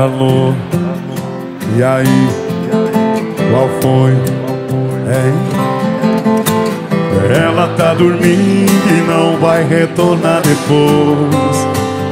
Alô, e aí, qual foi? Ela tá dormindo e não vai retornar depois.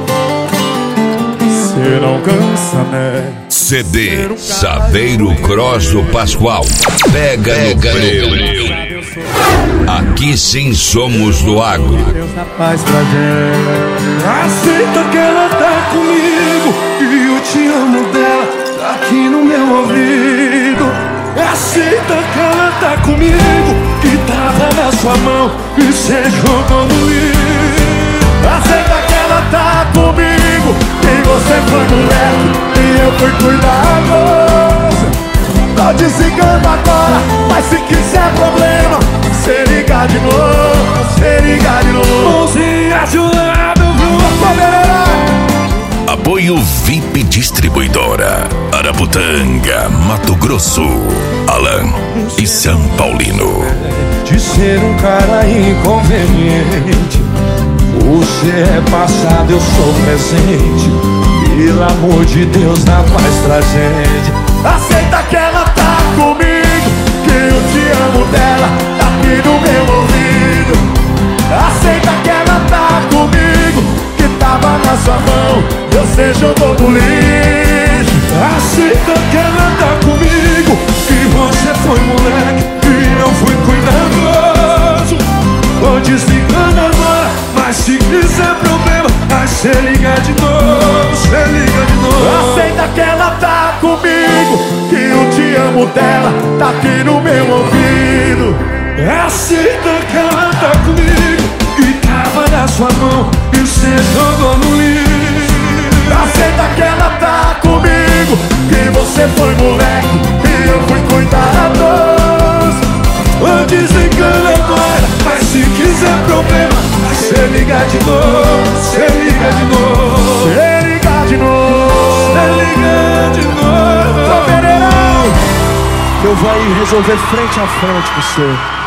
Cê não cansa, né? CD Saveiro Cross do Pascoal. Pega no breu. Aqui sim somos do agro. Deus na paz pra gente. Aceita que ela tá comigo e eu te amo dela, tá aqui no meu ouvido. Aceita que ela tá comigo, que tava na sua mão e cê jogou no lixo. Aceita que ela tá comigo, que você foi moleque e eu fui cuidadoso. Tô desligando agora, mas se quiser problema, cê liga de novo, cê liga de novo. Mãozinha de um lado, Apoio VIP Distribuidora Araputanga, Mato Grosso, Alan e São Paulino. De ser um cara inconveniente, você é passado, eu sou presente. Pelo amor de Deus, dá paz pra gente. Aceita que ela tá comigo, que eu te amo dela, tá aqui no meu ouvido. Aceita que ela tá comigo, que tava na sua mão, você jogou no lixo. Aceita que ela tá comigo, que você foi moleque e eu fui cuidadoso. Tô desligando agora, mas se quiser problema, aí cê liga de novo, cê liga de novo. Aceita que ela tá comigo, que eu te amo dela, tá aqui no meu ouvido. Aceita que ela tá comigo, que tava na sua mão e cê jogou no lixo. Aceita que ela tá comigo, que você foi moleque e eu fui cuidadoso. Tô desligando agora, mas se quiser problema, cê liga de novo, cê liga de novo, cê liga de novo, cê liga de novo. Ô Pereirão, eu vou aí resolver frente a frente com você.